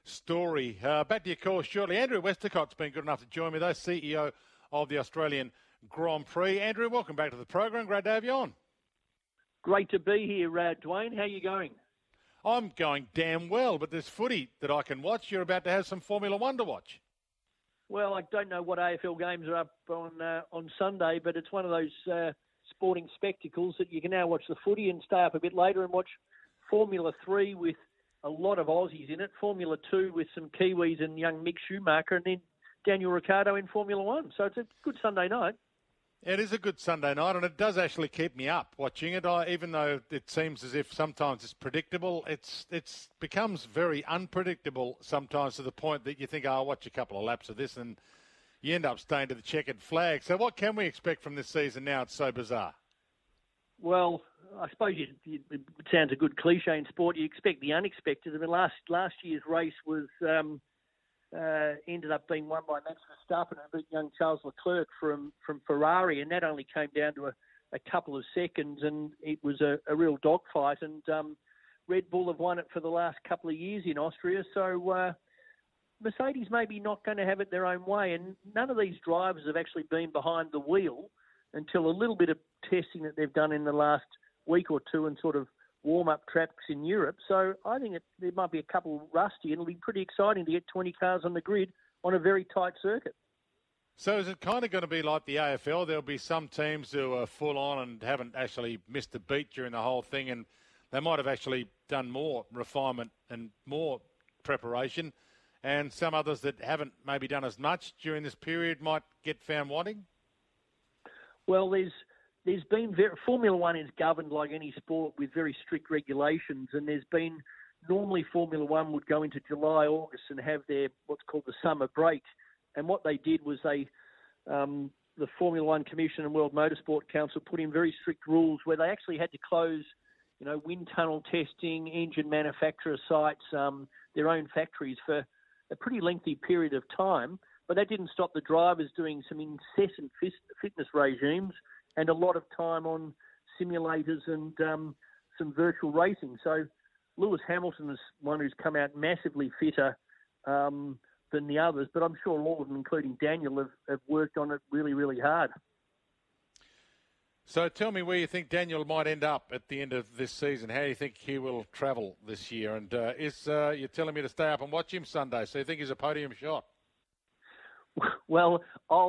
story. Back to your call shortly. Andrew Westcott's been good enough to join me, though, CEO of the Australian Grand Prix. Andrew, welcome back to the program. Great to have you on. Great to be here, Dwayne. How are you going? I'm going damn well, but there's footy that I can watch. You're about to have some Formula One to watch. Well, I don't know what AFL games are up on Sunday, but it's one of those sporting spectacles that you can now watch the footy and stay up a bit later and watch Formula 3 with a lot of Aussies in it, Formula 2 with some Kiwis and young Mick Schumacher, and then Daniel Ricciardo in Formula 1. So it's a good Sunday night. It is a good Sunday night, and it does actually keep me up watching it. Even though it seems as if sometimes it's predictable, it's becomes very unpredictable sometimes to the point that you think, I'll watch a couple of laps of this, and you end up staying to the checkered flag. So what can we expect from this season now? It's so bizarre. Well, I suppose it sounds a good cliche in sport. You expect the unexpected. I mean, last year's race was ended up being won by Max Verstappen and beat young Charles Leclerc from Ferrari, and that only came down to a couple of seconds, and it was a real dogfight. And Red Bull have won it for the last couple of years in Austria, so Mercedes maybe not going to have it their own way, and none of these drivers have actually been behind the wheel until a little bit of testing that they've done in the last week or two and sort of warm-up tracks in Europe. So I think there might be a couple rusty, and it'll be pretty exciting to get 20 cars on the grid on a very tight circuit. So is it kind of going to be like the AFL? There'll be some teams who are full on and haven't actually missed a beat during the whole thing, and they might have actually done more refinement and more preparation, and some others that haven't maybe done as much during this period might get found wanting? Well, there's been Formula One is governed like any sport with very strict regulations, and there's been normally Formula One would go into July, August and have their what's called the summer break. And what they did was the Formula One Commission and World Motorsport Council put in very strict rules where they actually had to close, wind tunnel testing, engine manufacturer sites, their own factories for a pretty lengthy period of time. But that didn't stop the drivers doing some incessant fitness regimes and a lot of time on simulators and some virtual racing. So Lewis Hamilton is one who's come out massively fitter than the others, but I'm sure all of them, including Daniel, have worked on it really, really hard. So tell me where you think Daniel might end up at the end of this season. How do you think he will travel this year? And you're telling me to stay up and watch him Sunday, so you think he's a podium shot? Well,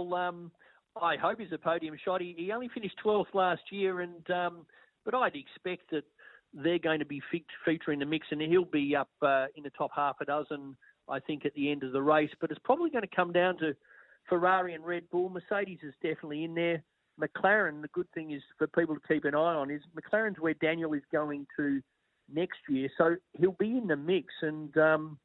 I hope he's a podium shot. He only finished 12th last year, but I'd expect that they're going to be featuring the mix, and he'll be up in the top half a dozen, I think, at the end of the race. But it's probably going to come down to Ferrari and Red Bull. Mercedes is definitely in there. McLaren, the good thing is for people to keep an eye on is McLaren's where Daniel is going to next year, so he'll be in the mix, and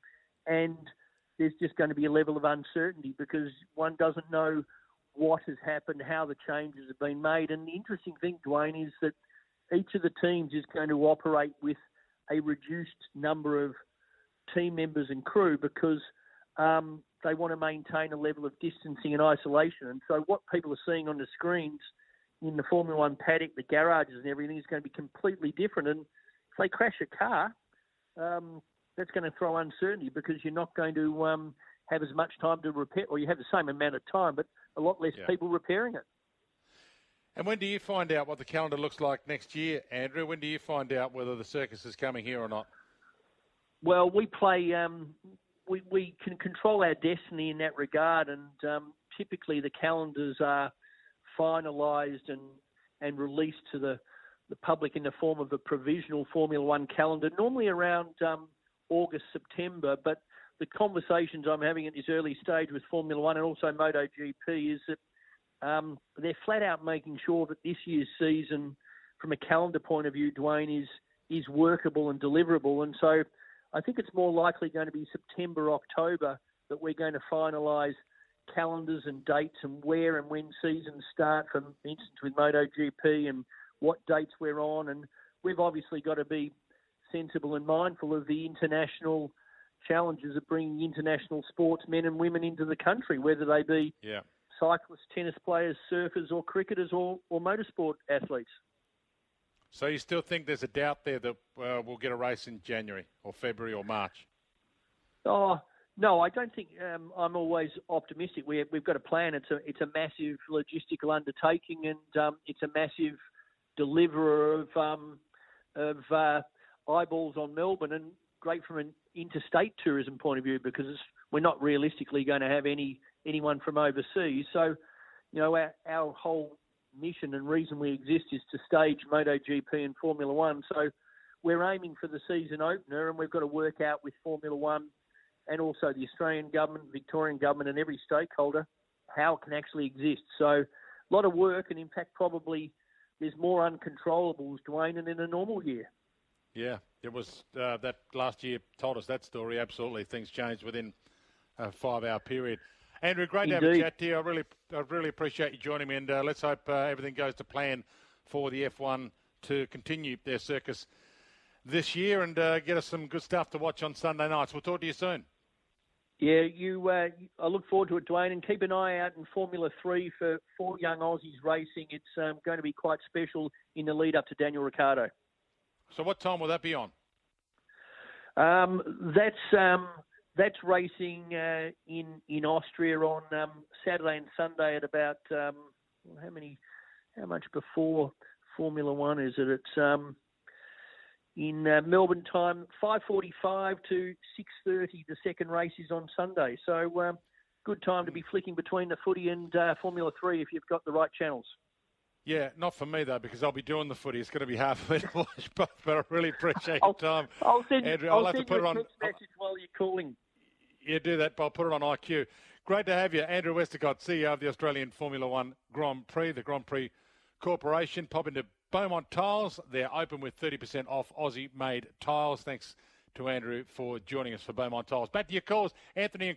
there's just going to be a level of uncertainty because one doesn't know what has happened, how the changes have been made. And the interesting thing, Dwayne, is that each of the teams is going to operate with a reduced number of team members and crew because they want to maintain a level of distancing and isolation. And so what people are seeing on the screens in the Formula One paddock, the garages and everything is going to be completely different. And if they crash a car, that's going to throw uncertainty because you're not going to have as much time to repair, or you have the same amount of time, but a lot less people repairing it. And when do you find out what the calendar looks like next year, Andrew? When do you find out whether the circus is coming here or not? Well, we play, we can control our destiny in that regard, and typically the calendars are finalised and released to the public in the form of a provisional Formula One calendar, normally around August, September. But the conversations I'm having at this early stage with Formula One and also MotoGP is that they're flat out making sure that this year's season, from a calendar point of view, Dwayne, is workable and deliverable. And so I think it's more likely going to be September, October that we're going to finalise calendars and dates and where and when seasons start, for instance, with MotoGP and what dates we're on. And we've obviously got to be sensible and mindful of the international challenges of bringing international sportsmen and women into the country, whether they be cyclists, tennis players, surfers or cricketers or motorsport athletes. So you still think there's a doubt there that we'll get a race in January or February or March? Oh, no, I don't think I'm always optimistic. We've got a plan. It's a massive logistical undertaking, and it's a massive deliverer of eyeballs on Melbourne, and great from an interstate tourism point of view, because we're not realistically going to have anyone from overseas. So, our whole mission and reason we exist is to stage MotoGP and Formula One. So we're aiming for the season opener, and we've got to work out with Formula One and also the Australian government, Victorian government, and every stakeholder how it can actually exist. So a lot of work, and in fact probably there's more uncontrollables, Dwayne, than in a normal year. Yeah, it was that last year told us that story. Absolutely, things changed within a 5-hour period. Andrew, great Indeed. to have a chat to you. I really appreciate you joining me, and let's hope everything goes to plan for the F1 to continue their circus this year and get us some good stuff to watch on Sunday nights. We'll talk to you soon. Yeah, I look forward to it, Dwayne, and keep an eye out in Formula 3 for 4 young Aussies racing. It's going to be quite special in the lead up to Daniel Ricciardo. So what time will that be on? That's racing in Austria on Saturday and Sunday at about how much before Formula 1 is it? It's in Melbourne time, 5:45 to 6:30. The second race is on Sunday, so good time to be flicking between the footy and Formula 3 if you've got the right channels. Yeah, not for me though, because I'll be doing the footy. It's going to be hard for me to watch both, but I really appreciate your time. I'll send Andrew, you I'll have to put a it on text message while you're calling. Yeah, do that, but I'll put it on IQ. Great to have you, Andrew Westacott, CEO of the Australian Formula One Grand Prix, the Grand Prix Corporation. Pop into Beaumont Tiles. They're open with 30% off Aussie-made tiles. Thanks to Andrew for joining us for Beaumont Tiles. Back to your calls, Anthony and